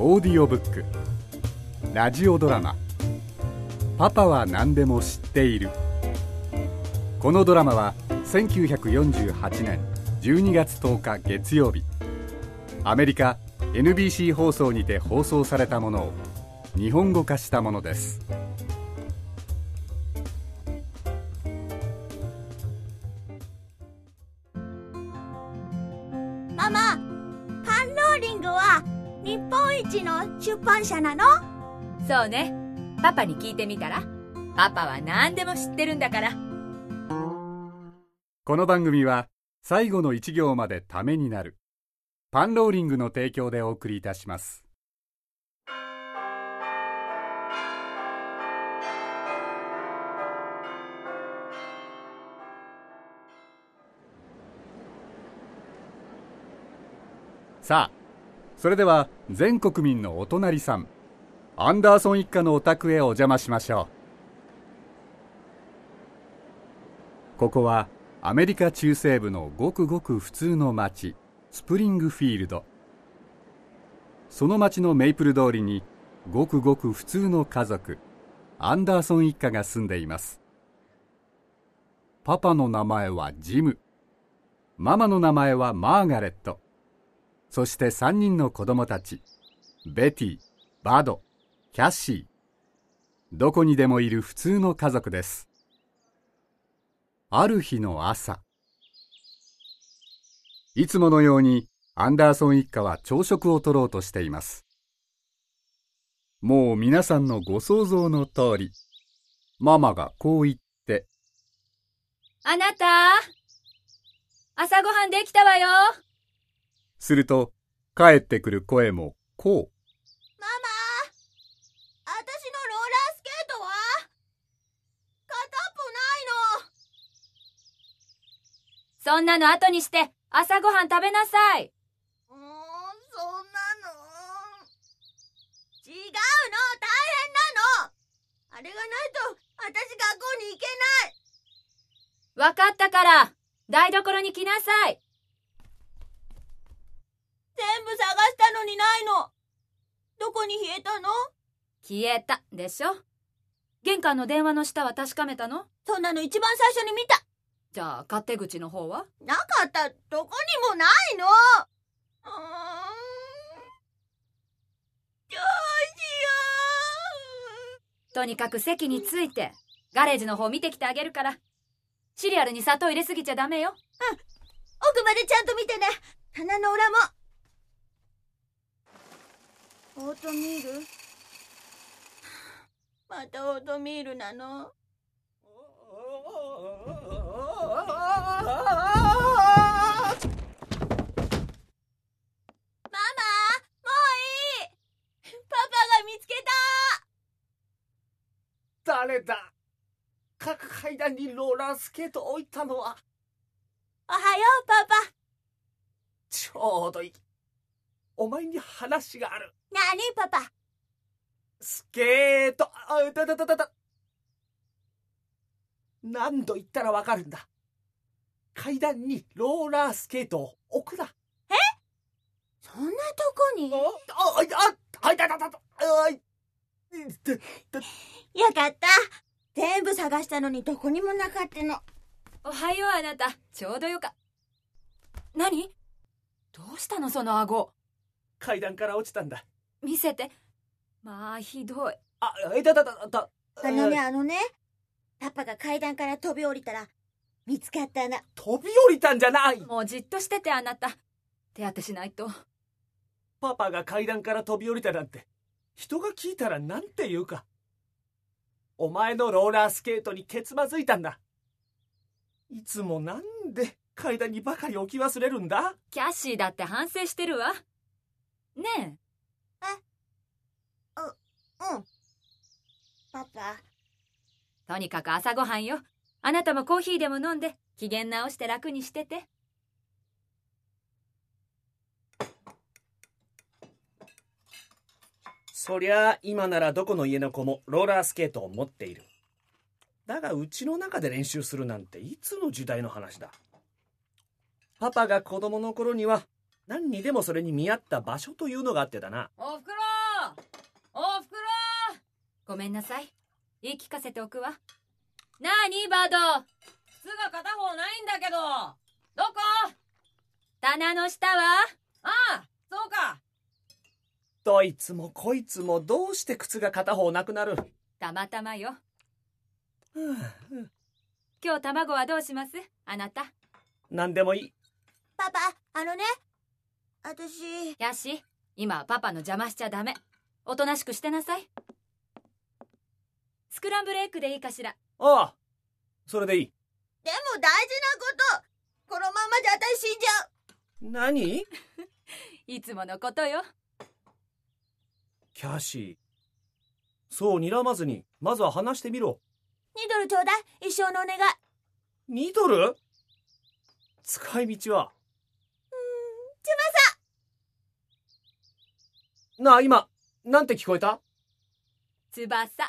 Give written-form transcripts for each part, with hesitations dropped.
オーディオブックラジオドラマパパは何でも知っている。このドラマは1948年12月10日月曜日、アメリカ NBC 放送にて放送されたものを日本語化したものです。 ママ、パンローリングは日本一の出版社なの？ そうね。パパに聞いてみたら？パパは何でも知ってるんだから。 この番組は最後の一行までためになるパンローリングの提供でお送りいたします。さあ、それでは全国民のお隣さん、アンダーソン一家のお宅へお邪魔しましょう。ここはアメリカ中西部のごくごく普通の町、スプリングフィールド。その町のメイプル通りにごくごく普通の家族、アンダーソン一家が住んでいます。パパの名前はジム、ママの名前はマーガレット、そして3人の子供たち、ベティ、バド、キャッシー。どこにでもいる普通の家族です。ある日の朝、いつものようにアンダーソン一家は朝食をとろうとしています。もう皆さんのご想像の通り、ママがこう言って、 あなた、朝ごはんできたわよ。 すると帰ってくる声もこう。 ママ、私のローラースケートは片っぽないの。 そんなの後にして朝ごはん食べなさい。 そんなの。違うの、大変なの。あれがないと私学校に行けない。 わかったから、台所に来なさい。 全部探したのにないの。どこに消えたの？ 消えたでしょ。玄関の電話の下は確かめたの？ そんなの一番最初に見た。 じゃあ勝手口の方は？ なかった。どこにもないの。どうしよう。とにかく席に着いてガレージの方見てきてあげるから。シリアルに砂糖入れすぎちゃダメよ。 うん、奥までちゃんと見てね。棚の裏も。オートミール？またオートミールなの？ママ、もういい。パパが見つけた。誰だ？各階段にローラースケートを置いたのは。 おはよう、パパ。 ちょうどいい。お前に話がある。 なに、パパ？ スケート、何度言ったらわかるんだ。階段にローラースケートを置くな。 え？そんなとこに？よかった。全部探したのにどこにもなかったの。 おはよう、あなた。ちょうどよか。何？どうしたの、その顎。 階段から落ちたんだ。 見せて。まあひどい。 あのね、パパが階段から飛び降りたら見つかったな。 飛び降りたんじゃない。 もうじっとしてて、あなた。手当てしないと。 パパが階段から飛び降りたなんて人が聞いたらなんて言うか。お前のローラースケートにけつまずいたんだ。いつもなんで階段にばかり置き忘れるんだ。 キャッシーだって反省してるわ。ねえ。 うん。パパ。 とにかく朝ごはんよ。あなたもコーヒーでも飲んで機嫌直して楽にしてて。 そりゃ今ならどこの家の子もローラースケートを持っている。だがうちの中で練習するなんていつの時代の話だ。パパが子供の頃には何にでもそれに見合った場所というのがあってだな。 おふくろごめんなさい。言い聞かせておくわ。なあにバード。 靴が片方ないんだけど。どこ？ 棚の下は？ ああ、そうか。 どいつもこいつもどうして靴が片方なくなる？ たまたまよ。 ふう今日卵はどうします？あなた。 何でもいい。 パパ、私。 キャシー、今はパパの邪魔しちゃダメ。おとなしくしてなさい。スクランブルエッグでいいかしら？ ああ、それでいい。 でも大事なこと。このままじゃ私死んじゃう。 何？ いつものことよ。 キャシー、そう睨まずにまずは話してみろ。 2ドルちょうだい。一生のお願い。 2ドル？使い道は？なあ、今なんて聞こえた？ 翼。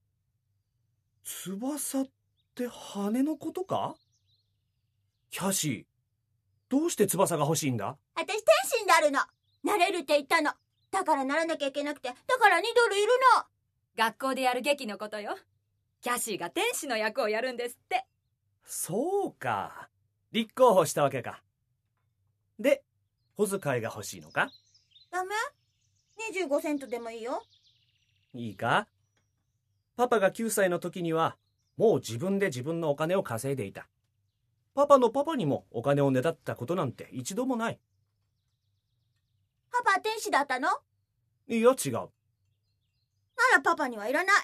翼って羽のことか？キャシー、どうして翼が欲しいんだ？ 私天使になるの。なれるって言ったの。だからならなきゃいけなくて、だから2ドルいるの。 学校でやる劇のことよ。キャシーが天使の役をやるんですって。 そうか、立候補したわけか。で、小遣いが欲しいのか？ ダメ？25セントでもいいよ。 いいか？パパが9歳の時にはもう自分で自分のお金を稼いでいた。パパのパパにもお金をねだったことなんて一度もない。 パパは天使だったの？ いや違う。 ならパパにはいらない。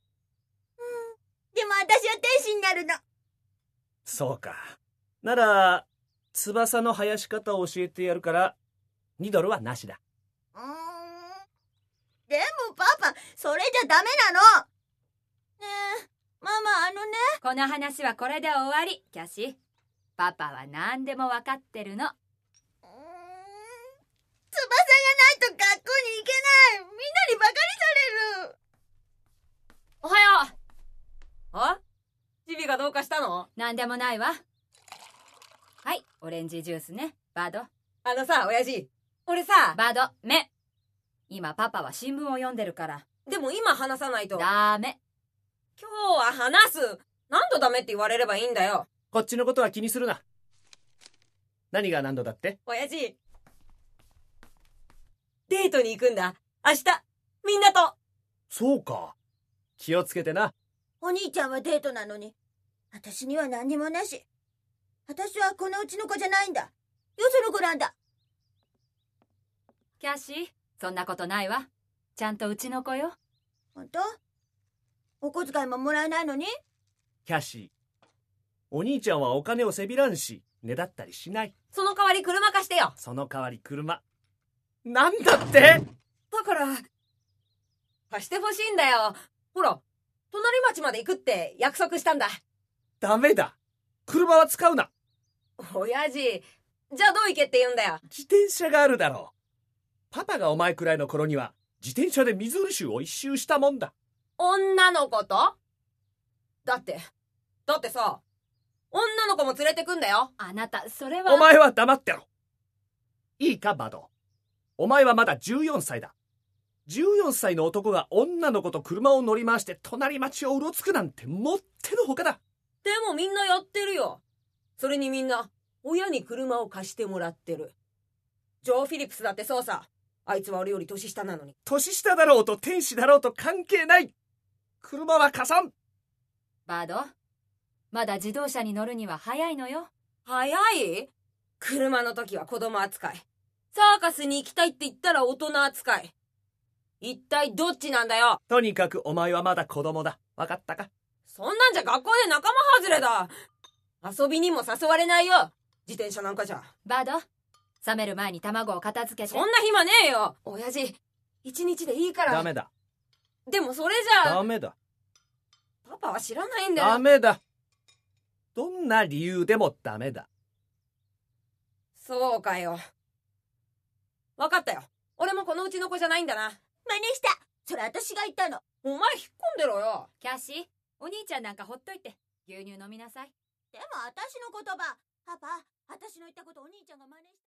でも私は天使になるの。 そうか。なら翼の生やし方を教えてやるから2ドルはなしだ。 でもパパ、それじゃダメなの。ねえ、ママこの話はこれで終わり、キャシー。パパは何でもわかってるの。 翼がないと学校に行けない。みんなにバカにされる。 おはよう。あ？チビがどうかしたの？ 何でもないわ。はい、オレンジジュースね、バード。 さ、親父。俺さ。 バード、目。今パパは新聞を読んでるから。 でも今話さないと。 ダメ。 今日は話す。何度ダメって言われればいいんだよ。 こっちのことは気にするな。何が何度だって？ 親父。デートに行くんだ。明日。みんなと。 そうか。気をつけてな。 お兄ちゃんはデートなのに、私には何にもなし。私はこのうちの子じゃないんだ。よその子なんだ。 キャシー、そんなことないわ。ちゃんとうちの子よ。 本当？お小遣いももらえないのに？ キャシー、お兄ちゃんはお金をせびらんし、ねだったりしない。 その代わり車貸してよ。 その代わり車。なんだって？ だから、貸してほしいんだよ。ほら、隣町まで行くって約束したんだ。 ダメだ。車は使うな。 親父、じゃあどう行けって言うんだよ。 自転車があるだろう。パパがお前くらいの頃には自転車でミズール州を一周したもんだ。 女の子と？だってさ、女の子も連れてくんだよ。 あなた、それは。 お前は黙ってろ。いいか、バド。お前はまだ14歳だ。14歳の男が女の子と車を乗り回して隣町をうろつくなんてもってのほかだ。 でもみんなやってるよ。それにみんな、親に車を貸してもらってる。ジョー・フィリップスだってそうさ。あいつは俺より年下なのに。 年下だろうと天使だろうと関係ない。車は貸さん。 バード、まだ自動車に乗るには早いのよ。 早い？車の時は子供扱い。サーカスに行きたいって言ったら大人扱い。一体どっちなんだよ。 とにかくお前はまだ子供だ。わかったか？ そんなんじゃ学校で仲間外れだ。遊びにも誘われないよ。自転車なんかじゃ。 バード、冷める前に卵を片付けて。 そんな暇ねえよ。親父、一日でいいから。 ダメだ。 でもそれじゃ。 ダメだ。 パパは知らないんだよ。 ダメだ。どんな理由でもダメだ。 そうかよ。わかったよ。俺もこのうちの子じゃないんだな。 真似した。それ私が言ったの。 お前引っ込んでろよ。 キャシー、お兄ちゃんなんかほっといて。牛乳飲みなさい。 でも私の言葉。パパ、私の言ったことお兄ちゃんが真似した。